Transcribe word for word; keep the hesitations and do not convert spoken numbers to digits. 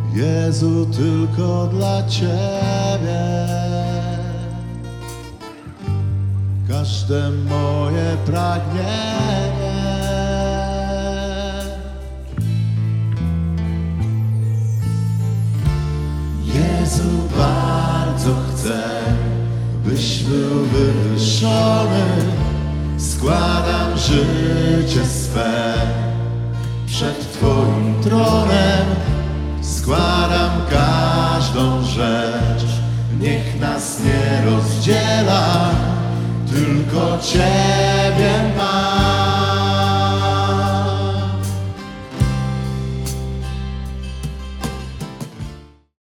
Jezu, tylko dla Ciebie każde moje pragnienie. Jezu, bardzo chcę, byś był wywyższony. Składam życie swe przed Twoim tronem. Składam każdą rzecz, niech nas nie rozdziela, tylko Ciebie ma.